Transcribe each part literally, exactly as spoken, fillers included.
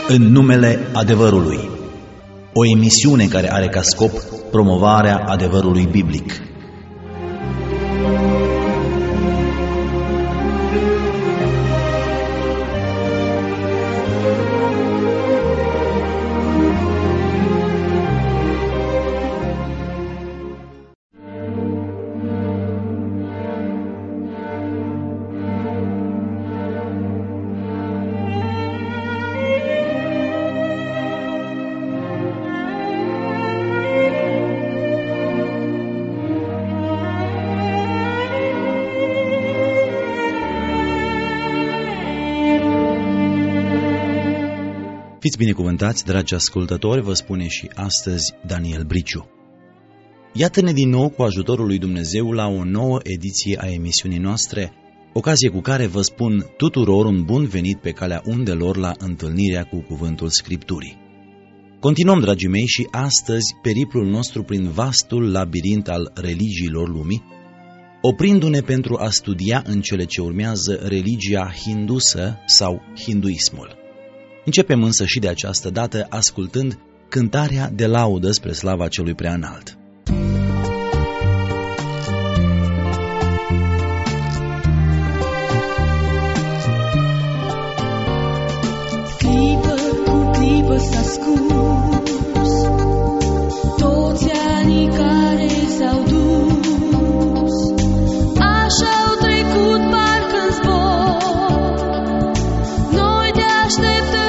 În numele adevărului. O emisiune care are ca scop promovarea adevărului biblic. Fiți binecuvântați, dragi ascultători, vă spune și astăzi Daniel Briciu. Iată-ne din nou cu ajutorul lui Dumnezeu la o nouă ediție a emisiunii noastre, ocazie cu care vă spun tuturor un bun venit pe calea undelor la întâlnirea cu Cuvântul Scripturii. Continuăm, dragii mei, și astăzi periplul nostru prin vastul labirint al religiilor lumii, oprindu-ne pentru a studia în cele ce urmează religia hindusă sau hinduismul. Începem însă și de această dată ascultând cântarea de laudă spre slava celui preanalt. Clipă cu clipă s-a scurs toți anii care s-au dus, așa au trecut parcă-n zbor, noi te așteptăm.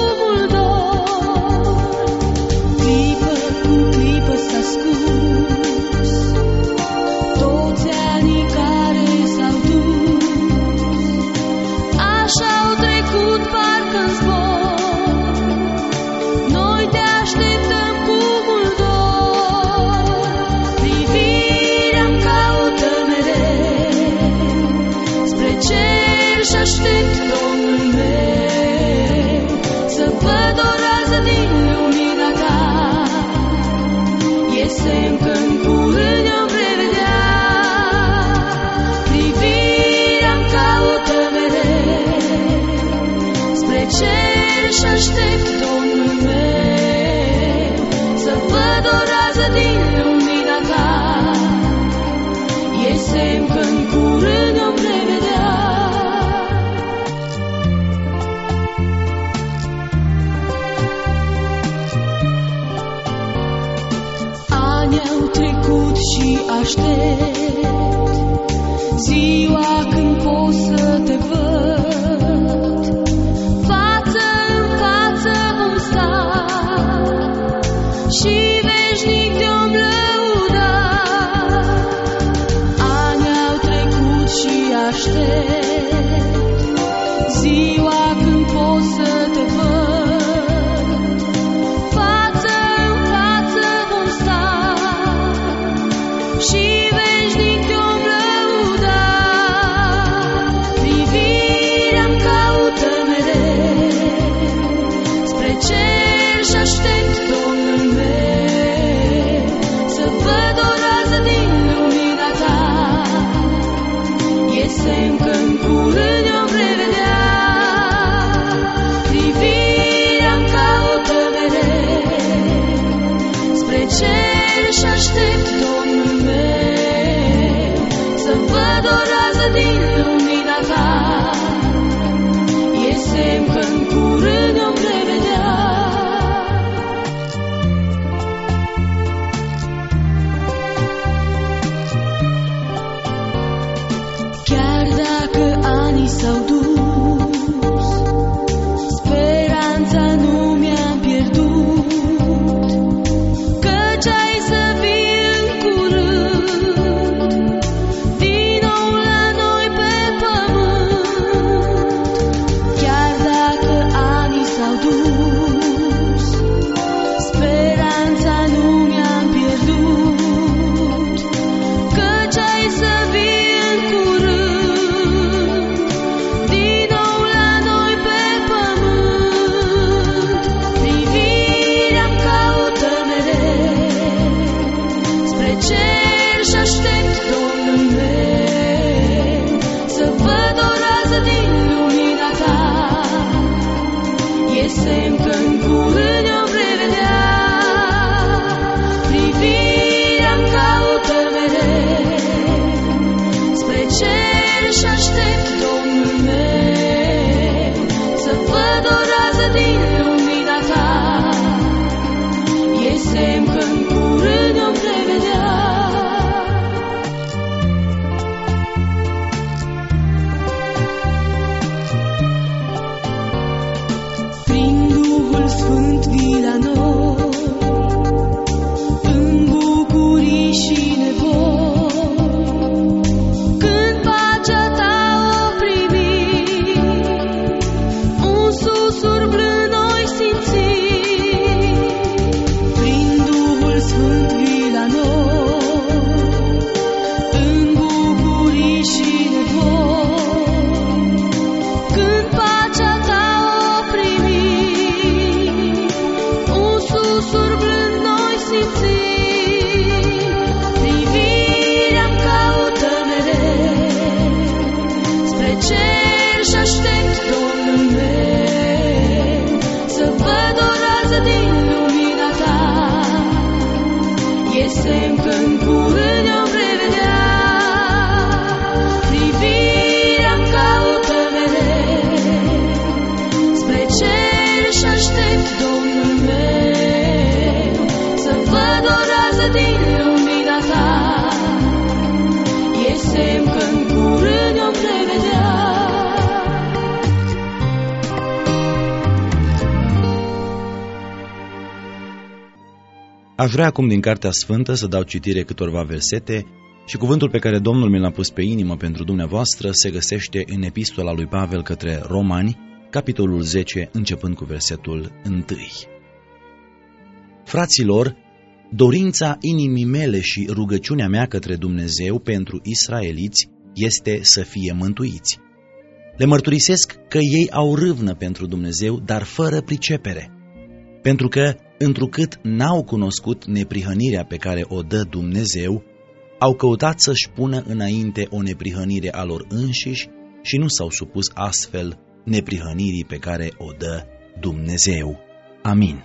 Aștept ziua când pot să te văd, față în față vom sta și veșnic te-om lăuda. Ani au trecut și aștept ziua când pot să te văd, față în față vom sta și veșnic te-om lăuda. Privirea-mi caută mereu spre cer și aștept Domnul meu să văd o rază din lumina ta. E semn că-n curând o-mi revedea. Privirea-mi caută mereu spre cer și aștept Domnul meu să văd o rază din lumina ta. E semn că-n curând o-mi revedea. semn că în curând ne-om revedea. Privirea-mi caută mereu spre cer și aștept Domnul meu să văd o rază din lumina ta. E semn că în curând ne-om revedea. Sfânt vii la noi, în bucurii și nevoi, când pacea ta o primi, un susur blând noi simți. Prin Duhul Sfânt vii la noi, în bucurii și nevoi, când pacea ta o primi, susur blând noi simți. Privirea-mi caută mereu spre cer și aștept Domnul meu să văd o rază din lumina ta. E semn că în curând ne-om revedea. Privirea-mi caută mereu spre cer și aștept Domnul meu să văd o rază din lumina ta. E semn că în curând ne-om revedea. Aș vrea acum din Cartea Sfântă să dau citire câtorva versete și cuvântul pe care Domnul mi l-a pus pe inimă pentru dumneavoastră se găsește în Epistola lui Pavel către Romani, capitolul zece, începând cu versetul unu. Fraților, dorința inimii mele și rugăciunea mea către Dumnezeu pentru israeliți este să fie mântuiți. Le mărturisesc că ei au râvnă pentru Dumnezeu, dar fără pricepere, pentru că, întrucât n-au cunoscut neprihănirea pe care o dă Dumnezeu, au căutat să-și pună înainte o neprihănire a lor înșiși și nu s-au supus astfel neprihănirii pe care o dă Dumnezeu. Amin.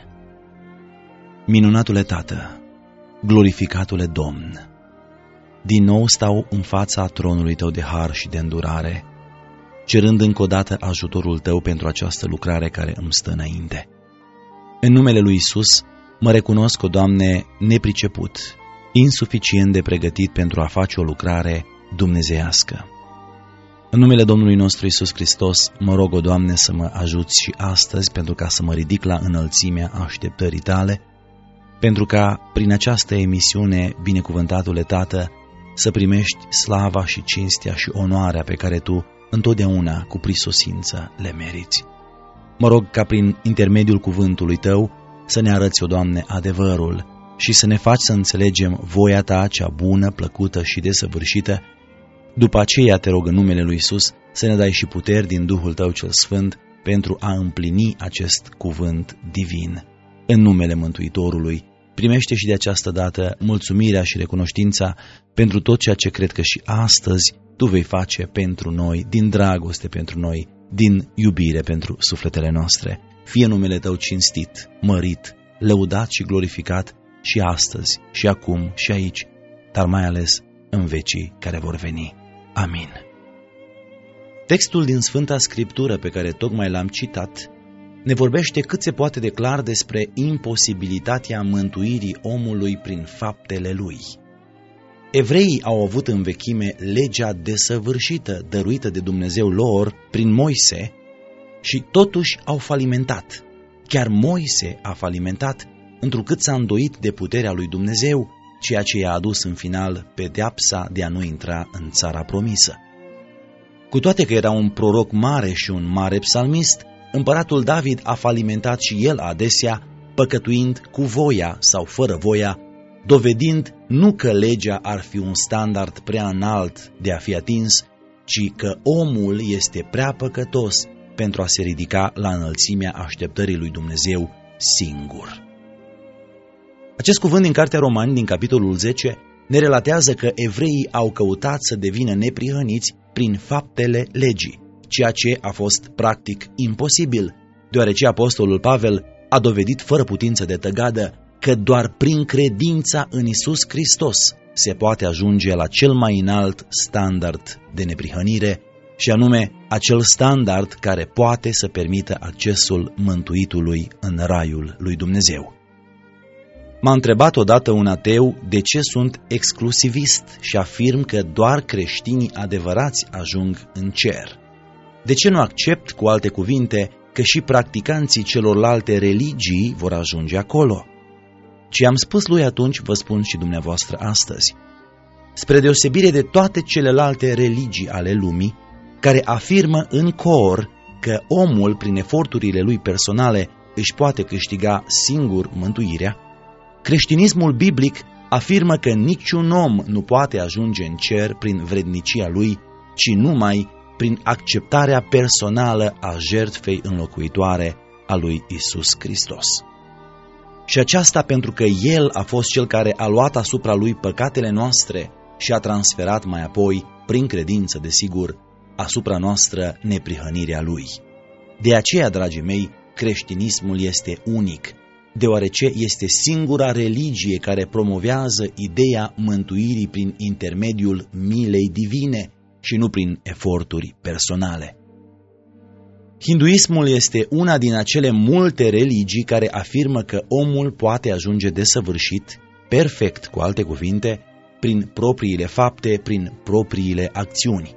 Minunatule Tată, glorificatule Domn, din nou stau în fața tronului Tău de har și de îndurare, cerând încă o dată ajutorul Tău pentru această lucrare care îmi stă înainte. În numele lui Isus mă recunosc, o Doamne, nepriceput, insuficient de pregătit pentru a face o lucrare dumnezeiască. În numele Domnului nostru Iisus Hristos, mă rog, o Doamne, să mă ajuți și astăzi pentru ca să mă ridic la înălțimea așteptării Tale, pentru ca, prin această emisiune, binecuvântatule Tată, să primești slava și cinstea și onoarea pe care Tu, întotdeauna, cu prisosință, le meriți. Mă rog ca prin intermediul cuvântului Tău să ne arăți, o Doamne, adevărul și să ne faci să înțelegem voia Ta cea bună, plăcută și desăvârșită. După aceea te rog în numele lui Isus să ne dai și puteri din Duhul Tău cel Sfânt pentru a împlini acest cuvânt divin. În numele Mântuitorului, primește și de această dată mulțumirea și recunoștința pentru tot ceea ce cred că și astăzi Tu vei face pentru noi, din dragoste pentru noi, din iubire pentru sufletele noastre. Fie numele Tău cinstit, mărit, lăudat și glorificat și astăzi, și acum, și aici, dar mai ales în vecii care vor veni. Amin. Textul din Sfânta Scriptură pe care tocmai l-am citat ne vorbește cât se poate de clar despre imposibilitatea mântuirii omului prin faptele lui. Evreii au avut în vechime legea desăvârșită dăruită de Dumnezeu lor prin Moise și totuși au falimentat. Chiar Moise a falimentat, întrucât s-a îndoit de puterea lui Dumnezeu, ceea ce i-a adus în final pedeapsa de a nu intra în țara promisă. Cu toate că era un proroc mare și un mare psalmist, împăratul David a falimentat și el adesea, păcătuind cu voia sau fără voia, dovedind nu că legea ar fi un standard prea înalt de a fi atins, ci că omul este prea păcătos pentru a se ridica la înălțimea așteptării lui Dumnezeu singur. Acest cuvânt din Cartea Romani, din capitolul zece, ne relatează că evreii au căutat să devină neprihăniți prin faptele legii, ceea ce a fost practic imposibil, deoarece apostolul Pavel a dovedit fără putință de tăgadă că doar prin credința în Iisus Hristos se poate ajunge la cel mai înalt standard de neprihănire, și anume acel standard care poate să permită accesul mântuitului în raiul lui Dumnezeu. M-a întrebat odată un ateu de ce sunt exclusivist și afirm că doar creștinii adevărați ajung în cer. De ce nu accept, cu alte cuvinte, că și practicanții celorlalte religii vor ajunge acolo? Ce am spus lui atunci, vă spun și dumneavoastră astăzi. Spre deosebire de toate celelalte religii ale lumii, care afirmă în cor că omul, prin eforturile lui personale, își poate câștiga singur mântuirea, creștinismul biblic afirmă că niciun om nu poate ajunge în cer prin vrednicia lui, ci numai prin acceptarea personală a jertfei înlocuitoare a lui Isus Hristos. Și aceasta pentru că El a fost Cel care a luat asupra Lui păcatele noastre și a transferat mai apoi, prin credință desigur, asupra noastră neprihănirea Lui. De aceea, dragii mei, creștinismul este unic, deoarece este singura religie care promovează ideea mântuirii prin intermediul milei divine și nu prin eforturi personale. Hinduismul este una din acele multe religii care afirmă că omul poate ajunge desăvârșit, perfect, cu alte cuvinte, prin propriile fapte, prin propriile acțiuni.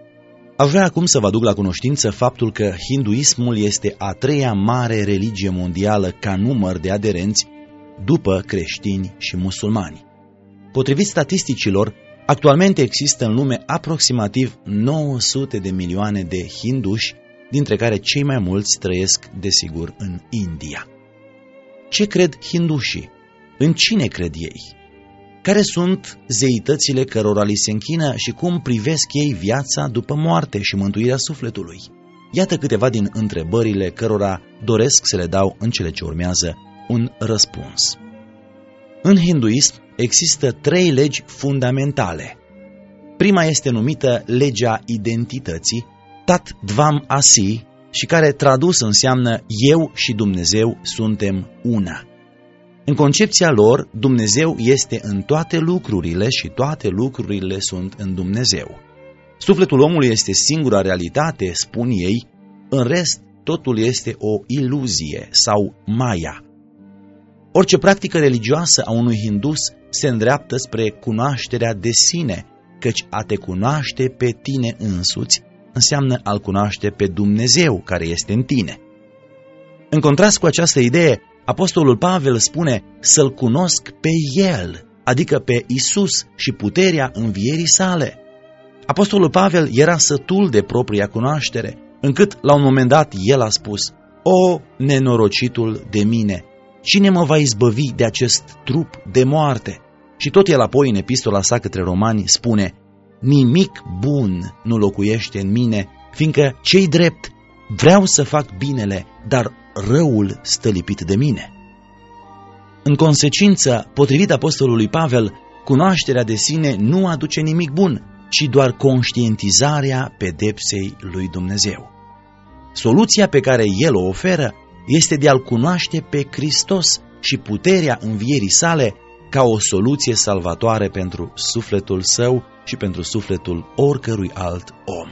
Aș vrea acum să vă aduc la cunoștință faptul că hinduismul este a treia mare religie mondială ca număr de aderenți după creștini și musulmani. Potrivit statisticilor, actualmente există în lume aproximativ nouă sute de milioane de hinduși, dintre care cei mai mulți trăiesc, desigur, în India. Ce cred hindușii? În cine cred ei? Care sunt zeitățile cărora li se închină și cum privesc ei viața după moarte și mântuirea sufletului? Iată câteva din întrebările cărora doresc să le dau în cele ce urmează un răspuns. În hinduism există trei legi fundamentale. Prima este numită legea identității, Tat Dvam Asi, și care tradus înseamnă eu și Dumnezeu suntem una. În concepția lor, Dumnezeu este în toate lucrurile și toate lucrurile sunt în Dumnezeu. Sufletul omului este singura realitate, spun ei, în rest totul este o iluzie sau maya. Orice practică religioasă a unui hindus se îndreaptă spre cunoașterea de sine, căci a te cunoaște pe tine însuți înseamnă a-L cunoaște pe Dumnezeu care este în tine. În contrast cu această idee, apostolul Pavel spune să-L cunosc pe El, adică pe Isus și puterea învierii sale. Apostolul Pavel era sătul de propria cunoaștere, încât la un moment dat el a spus: O, nenorocitul de mine, cine mă va izbăvi de acest trup de moarte? Și tot el apoi în epistola sa către romani spune: nimic bun nu locuiește în mine, fiindcă cei drept vreau să fac binele, dar răul stă lipit de mine. În consecință, potrivit apostolului Pavel, cunoașterea de sine nu aduce nimic bun, ci doar conștientizarea pedepsei lui Dumnezeu. Soluția pe care el o oferă este de a-L cunoaște pe Hristos și puterea învierii sale ca o soluție salvatoare pentru sufletul său și pentru sufletul oricărui alt om.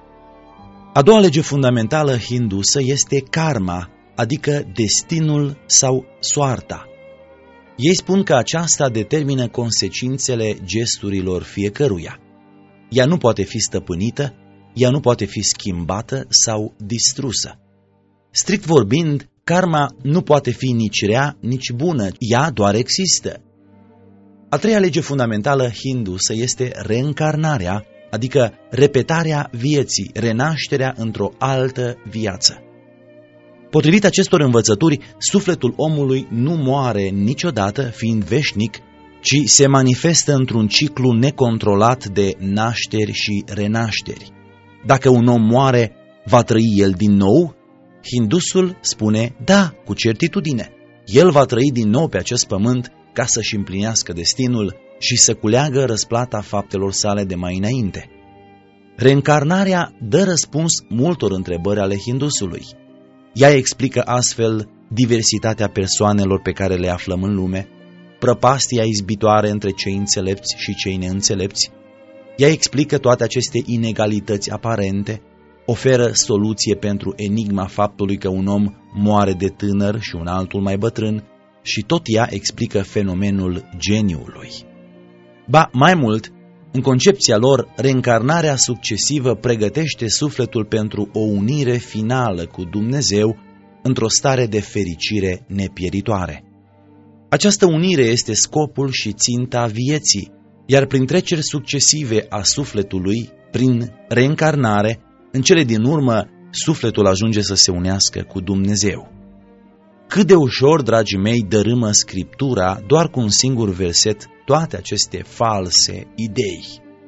A doua lege fundamentală hindusă este karma, adică destinul sau soarta. Ei spun că aceasta determină consecințele gesturilor fiecăruia. Ea nu poate fi stăpânită, ea nu poate fi schimbată sau distrusă. Strict vorbind, karma nu poate fi nici rea, nici bună, ea doar există. A treia lege fundamentală hindusă este reîncarnarea, adică repetarea vieții, renașterea într-o altă viață. Potrivit acestor învățături, sufletul omului nu moare niciodată, fiind veșnic, ci se manifestă într-un ciclu necontrolat de nașteri și renașteri. Dacă un om moare, va trăi el din nou? Hindusul spune da, cu certitudine. El va trăi din nou pe acest pământ ca să-și împlinească destinul și să culeagă răsplata faptelor sale de mai înainte. Reîncarnarea dă răspuns multor întrebări ale hindusului. Ea explică astfel diversitatea persoanelor pe care le aflăm în lume, prăpastia izbitoare între cei înțelepți și cei neînțelepți. Ea explică toate aceste inegalități aparente, oferă soluție pentru enigma faptului că un om moare de tânăr și un altul mai bătrân și tot ea explică fenomenul geniului. Ba, mai mult, în concepția lor, reîncarnarea succesivă pregătește sufletul pentru o unire finală cu Dumnezeu într-o stare de fericire nepieritoare. Această unire este scopul și ținta vieții, iar prin treceri succesive a sufletului, prin reîncarnare, în cele din urmă, sufletul ajunge să se unească cu Dumnezeu. Cât de ușor, dragii mei, dărâmă Scriptura doar cu un singur verset toate aceste false idei.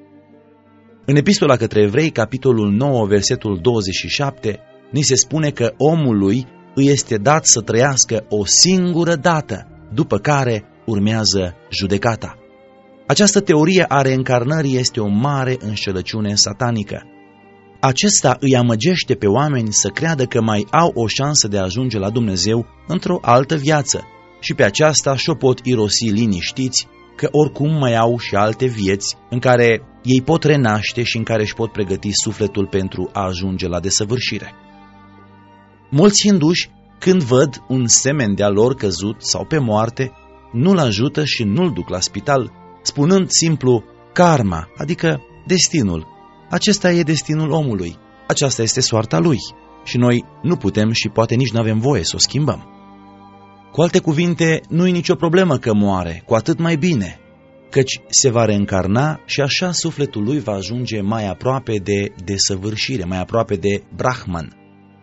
În Epistola către Evrei, capitolul nouă, versetul douăzeci și șapte, ni se spune că omului îi este dat să trăiască o singură dată, după care urmează judecata. Această teorie a reîncarnării este o mare înșelăciune satanică. Acesta îi amăgește pe oameni să creadă că mai au o șansă de a ajunge la Dumnezeu într-o altă viață și pe aceasta și-o pot irosi liniștiți că oricum mai au și alte vieți în care ei pot renaște și în care își pot pregăti sufletul pentru a ajunge la desăvârșire. Mulți hinduși, când văd un semen de-a lor căzut sau pe moarte, nu-l ajută și nu-l duc la spital, spunând simplu karma, adică destinul. Acesta e destinul omului, aceasta este soarta lui și noi nu putem și poate nici nu avem voie să o schimbăm. Cu alte cuvinte, nu e nicio problemă că moare, cu atât mai bine, căci se va reîncarna și așa sufletul lui va ajunge mai aproape de desăvârșire, mai aproape de Brahman.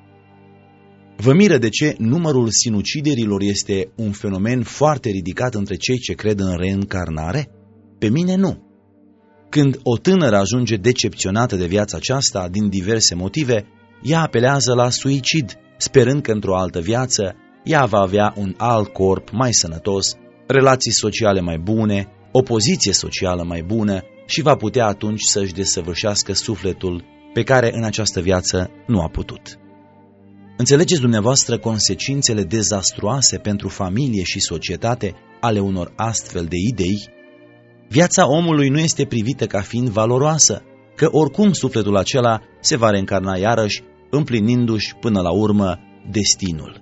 Vă miră de ce numărul sinuciderilor este un fenomen foarte ridicat între cei ce cred în reîncarnare? Pe mine nu. Când o tânără ajunge decepționată de viața aceasta din diverse motive, ea apelează la suicid, sperând că într-o altă viață ea va avea un alt corp mai sănătos, relații sociale mai bune, o poziție socială mai bună și va putea atunci să-și desăvârșească sufletul pe care în această viață nu a putut. Înțelegeți dumneavoastră consecințele dezastruoase pentru familie și societate ale unor astfel de idei? Viața omului nu este privită ca fiind valoroasă, că oricum sufletul acela se va reîncarna iarăși, împlinindu-și până la urmă destinul.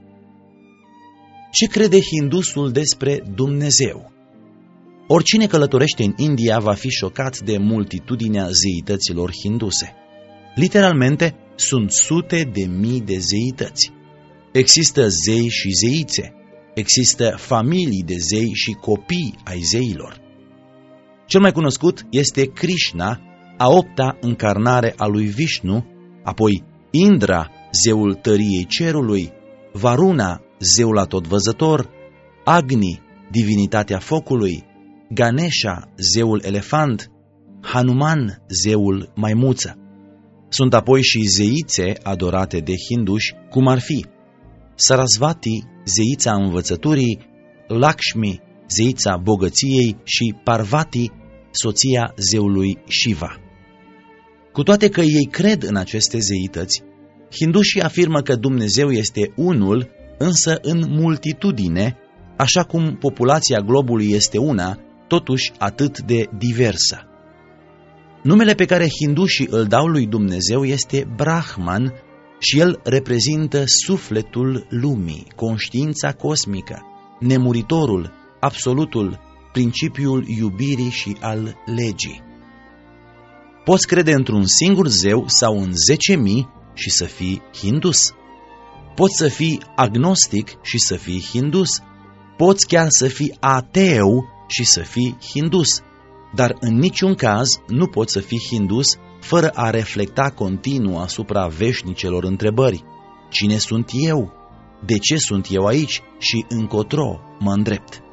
Ce crede hindusul despre Dumnezeu? Oricine călătorește în India va fi șocat de multitudinea zeităților hinduse. Literalmente, sunt sute de mii de zeități. Există zei și zeițe. Există familii de zei și copii ai zeilor. Cel mai cunoscut este Krishna, a opta încarnare a lui Vishnu, apoi Indra, zeul tăriei cerului, Varuna, zeul atotvăzător, Agni, divinitatea focului, Ganesha, zeul elefant, Hanuman, zeul maimuță. Sunt apoi și zeițe adorate de hinduși, cum ar fi Sarasvati, zeița învățăturii, Lakshmi, zeița bogăției și Parvati, soția zeului Shiva. Cu toate că ei cred în aceste zeități, hindușii afirmă că Dumnezeu este unul, însă în multitudine, așa cum populația globului este una, totuși atât de diversă. Numele pe care hindușii îl dau lui Dumnezeu este Brahman și el reprezintă sufletul lumii, conștiința cosmică, nemuritorul, absolutul, principiul iubirii și al legii. Poți crede într-un singur zeu sau în zece mii și să fii hindus. Poți să fii agnostic și să fii hindus. Poți chiar să fii ateu și să fii hindus. Dar în niciun caz nu poți să fii hindus fără a reflecta continuu asupra veșnicelor întrebări. Cine sunt eu? De ce sunt eu aici? Și încotro mă îndrept?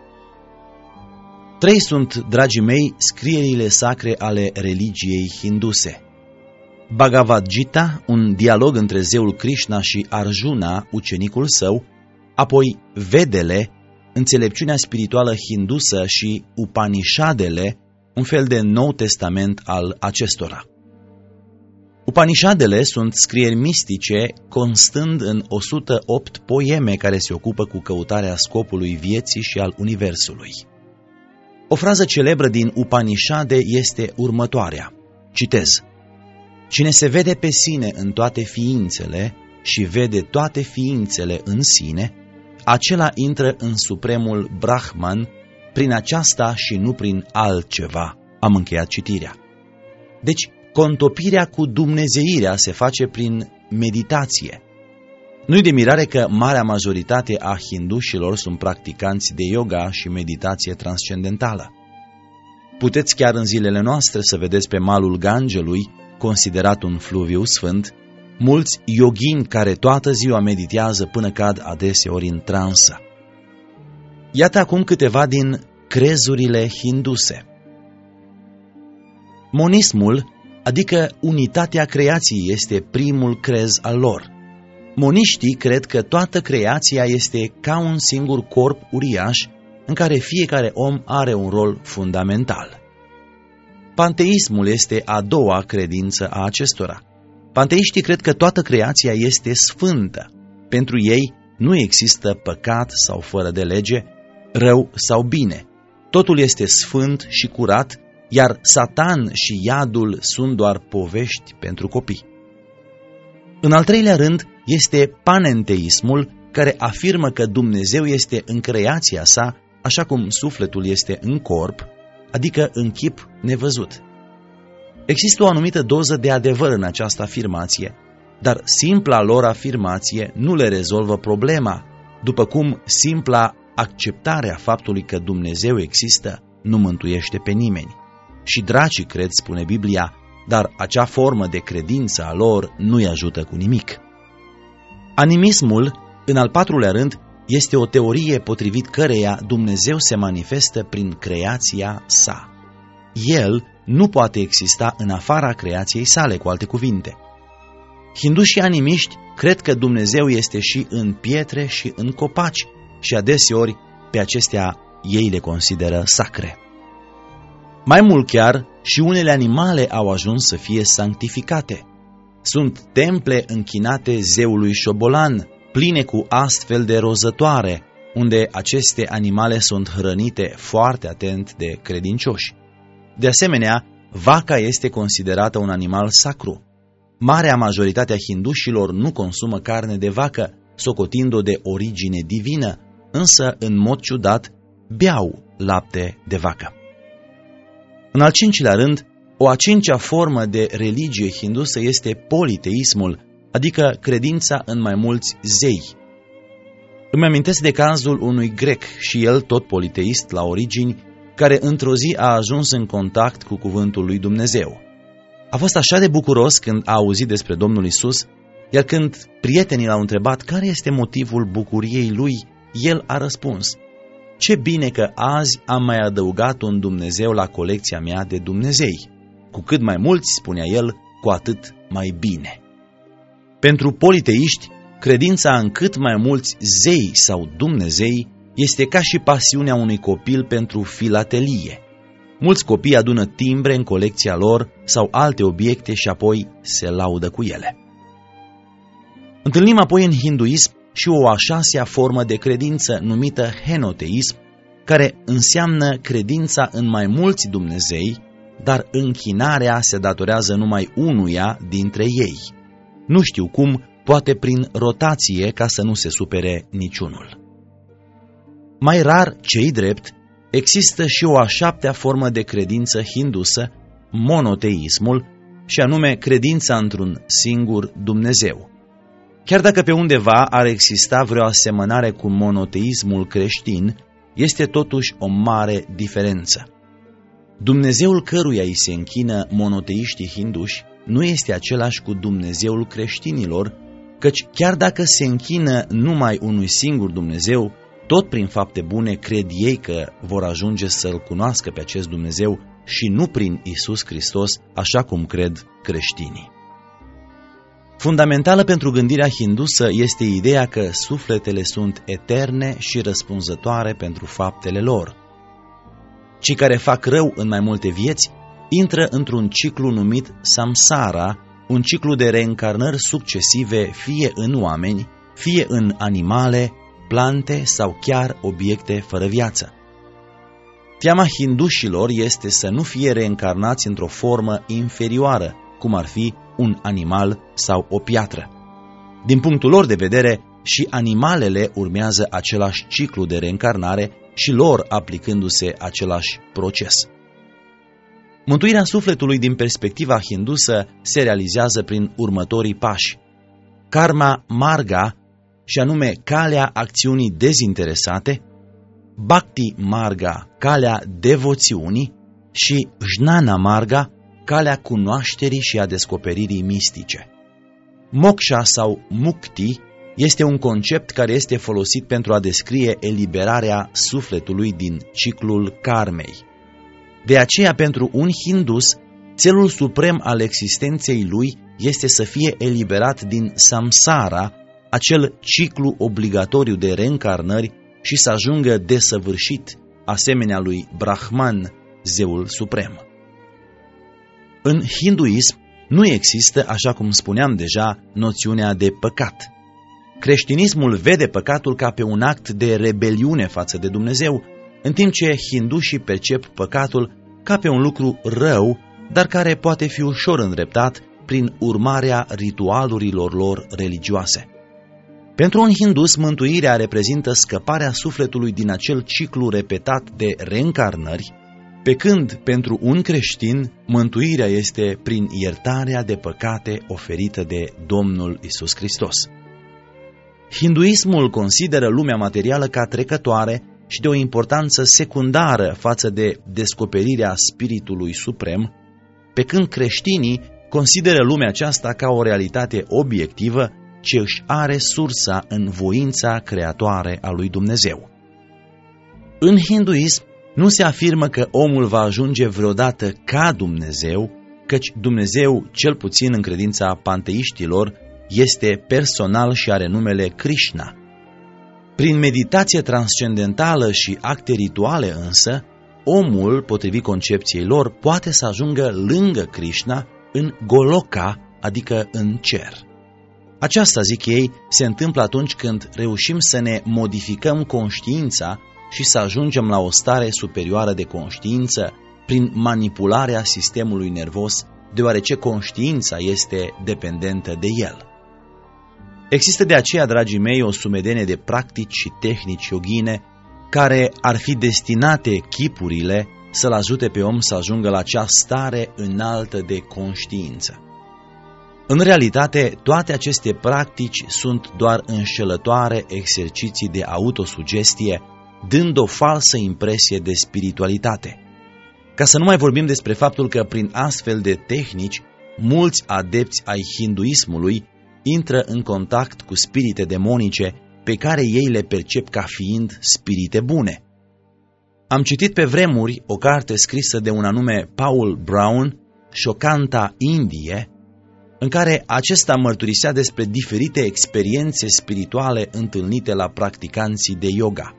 Trei sunt, dragii mei, scrierile sacre ale religiei hinduse. Bhagavad Gita, un dialog între zeul Krishna și Arjuna, ucenicul său, apoi Vedele, înțelepciunea spirituală hindusă, și Upanishadele, un fel de nou testament al acestora. Upanishadele sunt scrieri mistice, constând în o sută opt poeme care se ocupă cu căutarea scopului vieții și al universului. O frază celebră din Upanishade este următoarea. Citez: Cine se vede pe sine în toate ființele și vede toate ființele în sine, acela intră în supremul Brahman prin aceasta și nu prin altceva. Am încheiat citirea. Deci, contopirea cu dumnezeirea se face prin meditație. Nu-i de mirare că marea majoritate a hindușilor sunt practicanți de yoga și meditație transcendentală. Puteți chiar în zilele noastre să vedeți pe malul Gangelui, considerat un fluviu sfânt, mulți yoghini care toată ziua meditează până cad adeseori în transă. Iată acum câteva din crezurile hinduse. Monismul, adică unitatea creației, este primul crez al lor. Moniștii cred că toată creația este ca un singur corp uriaș în care fiecare om are un rol fundamental. Panteismul este a doua credință a acestora. Panteiștii cred că toată creația este sfântă. Pentru ei nu există păcat sau fără de lege, rău sau bine. Totul este sfânt și curat, iar Satan și iadul sunt doar povești pentru copii. În al treilea rând este panenteismul, care afirmă că Dumnezeu este în creația sa, așa cum sufletul este în corp, adică în chip nevăzut. Există o anumită doză de adevăr în această afirmație, dar simpla lor afirmație nu le rezolvă problema, după cum simpla acceptarea faptului că Dumnezeu există nu mântuiește pe nimeni. Și dracii cred, spune Biblia, dar acea formă de credință a lor nu-i ajută cu nimic. Animismul, în al patrulea rând, este o teorie potrivit căreia Dumnezeu se manifestă prin creația sa. El nu poate exista în afara creației sale, cu alte cuvinte. Hindușii animiști cred că Dumnezeu este și în pietre și în copaci și adeseori pe acestea ei le consideră sacre. Mai mult chiar, și unele animale au ajuns să fie sanctificate. Sunt temple închinate zeului Șobolan, pline cu astfel de rozătoare, unde aceste animale sunt hrănite foarte atent de credincioși. De asemenea, vaca este considerată un animal sacru. Marea majoritate a hindușilor nu consumă carne de vacă, socotind-o de origine divină, însă, în mod ciudat, beau lapte de vacă. În al cincilea rând, o a cincea formă de religie hindusă este politeismul, adică credința în mai mulți zei. Îmi amintesc de cazul unui grec, și el tot politeist la origini, care într-o zi a ajuns în contact cu cuvântul lui Dumnezeu. A fost așa de bucuros când a auzit despre Domnul Isus, iar când prietenii l-au întrebat care este motivul bucuriei lui, el a răspuns: ce bine că azi am mai adăugat un Dumnezeu la colecția mea de Dumnezei. Cu cât mai mulți, spunea el, cu atât mai bine. Pentru politeiști, credința în cât mai mulți zei sau Dumnezei este ca și pasiunea unui copil pentru filatelie. Mulți copii adună timbre în colecția lor sau alte obiecte și apoi se laudă cu ele. Întâlnim apoi în hinduism și o a șasea formă de credință numită henoteism, care înseamnă credința în mai mulți Dumnezei, dar închinarea se datorează numai unuia dintre ei. Nu știu cum, poate prin rotație, ca să nu se supere niciunul. Mai rar, ce-i drept, există și o a șaptea formă de credință hindusă, monoteismul, și anume credința într-un singur Dumnezeu. Chiar dacă pe undeva ar exista vreo asemănare cu monoteismul creștin, este totuși o mare diferență. Dumnezeul căruia îi se închină monoteiștii hinduși nu este același cu Dumnezeul creștinilor, căci chiar dacă se închină numai unui singur Dumnezeu, tot prin fapte bune cred ei că vor ajunge să-L cunoască pe acest Dumnezeu și nu prin Iisus Hristos, așa cum cred creștinii. Fundamentală pentru gândirea hindusă este ideea că sufletele sunt eterne și răspunzătoare pentru faptele lor. Cei care fac rău în mai multe vieți intră într-un ciclu numit samsara, un ciclu de reîncarnări succesive fie în oameni, fie în animale, plante sau chiar obiecte fără viață. Teama hindușilor este să nu fie reîncarnați într-o formă inferioară, cum ar fi un animal sau o piatră. Din punctul lor de vedere, și animalele urmează același ciclu de reîncarnare și lor aplicându-se același proces. Mântuirea sufletului din perspectiva hindusă se realizează prin următorii pași. Karma marga, și anume calea acțiunii dezinteresate, Bhakti marga, calea devoțiunii, și Jnana marga, calea cunoașterii și a descoperirii mistice. Moksha sau mukti este un concept care este folosit pentru a descrie eliberarea sufletului din ciclul karmei. De aceea, pentru un hindus, țelul suprem al existenței lui este să fie eliberat din samsara, acel ciclu obligatoriu de reîncarnări, și să ajungă desăvârșit, asemenea lui Brahman, zeul suprem. În hinduism nu există, așa cum spuneam deja, noțiunea de păcat. Creștinismul vede păcatul ca pe un act de rebeliune față de Dumnezeu, în timp ce hindușii percep păcatul ca pe un lucru rău, dar care poate fi ușor îndreptat prin urmarea ritualurilor lor religioase. Pentru un hindus, mântuirea reprezintă scăparea sufletului din acel ciclu repetat de reîncarnări, pe când pentru un creștin, mântuirea este prin iertarea de păcate oferită de Domnul Iisus Hristos. Hinduismul consideră lumea materială ca trecătoare și de o importanță secundară față de descoperirea Spiritului Suprem, pe când creștinii consideră lumea aceasta ca o realitate obiectivă ce își are sursa în voința creatoare a lui Dumnezeu. În hinduism nu se afirmă că omul va ajunge vreodată ca Dumnezeu, căci Dumnezeu, cel puțin în credința panteiștilor, este personal și are numele Krishna. Prin meditație transcendentală și acte rituale însă, omul, potrivit concepției lor, poate să ajungă lângă Krishna în Goloka, adică în cer. Aceasta, zic ei, se întâmplă atunci când reușim să ne modificăm conștiința și să ajungem la o stare superioară de conștiință prin manipularea sistemului nervos, deoarece conștiința este dependentă de el. Există de aceea, dragii mei, o sumedenie de practici și tehnici yogine care ar fi destinate chipurile să-l ajute pe om să ajungă la acea stare înaltă de conștiință. În realitate, toate aceste practici sunt doar înșelătoare exerciții de autosugestie, dând o falsă impresie de spiritualitate. Ca să nu mai vorbim despre faptul că prin astfel de tehnici, mulți adepți ai hinduismului intră în contact cu spirite demonice pe care ei le percep ca fiind spirite bune. Am citit pe vremuri o carte scrisă de un anume Paul Brown, Șocanta Indie, în care acesta mărturisea despre diferite experiențe spirituale întâlnite la practicanții de yoga.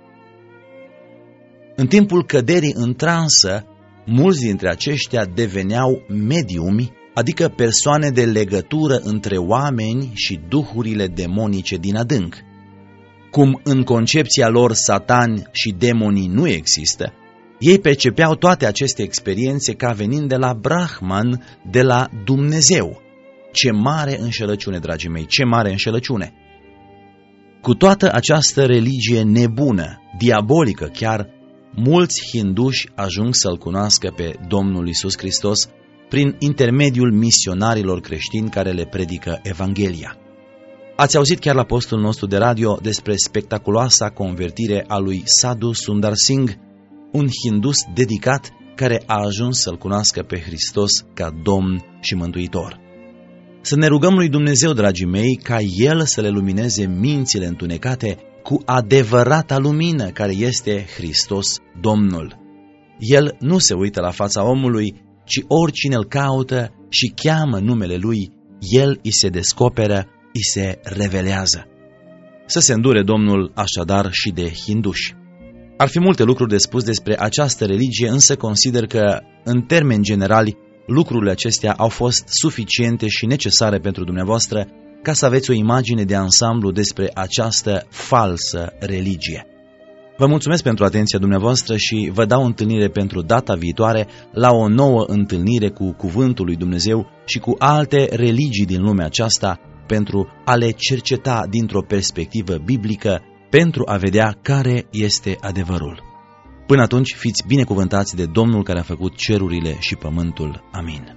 În timpul căderii în transă, mulți dintre aceștia deveneau mediumi, adică persoane de legătură între oameni și duhurile demonice din adânc. Cum în concepția lor satani și demonii nu există, ei percepeau toate aceste experiențe ca venind de la Brahman, de la Dumnezeu. Ce mare înșelăciune, dragii mei, ce mare înșelăciune! Cu toată această religie nebună, diabolică chiar, mulți hinduși ajung să-L cunoască pe Domnul Iisus Hristos prin intermediul misionarilor creștini care le predică Evanghelia. Ați auzit chiar la postul nostru de radio despre spectaculoasa convertire a lui Sadhu Sundar Singh, un hindus dedicat care a ajuns să-L cunoască pe Hristos ca Domn și Mântuitor. Să ne rugăm lui Dumnezeu, dragii mei, ca El să le lumineze mințile întunecate cu adevărata lumină care este Hristos Domnul. El nu se uită la fața omului, ci oricine îl caută și cheamă numele Lui, El îi se descoperă, îi se revelează. Să se îndure Domnul așadar și de hinduși. Ar fi multe lucruri de spus despre această religie, însă consider că, în termeni generali, lucrurile acestea au fost suficiente și necesare pentru dumneavoastră ca să aveți o imagine de ansamblu despre această falsă religie. Vă mulțumesc pentru atenția dumneavoastră și vă dau întâlnire pentru data viitoare la o nouă întâlnire cu Cuvântul lui Dumnezeu și cu alte religii din lumea aceasta pentru a le cerceta dintr-o perspectivă biblică, pentru a vedea care este adevărul. Până atunci, fiți binecuvântați de Domnul care a făcut cerurile și pământul. Amin.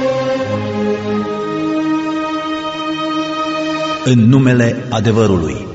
În numele adevărului.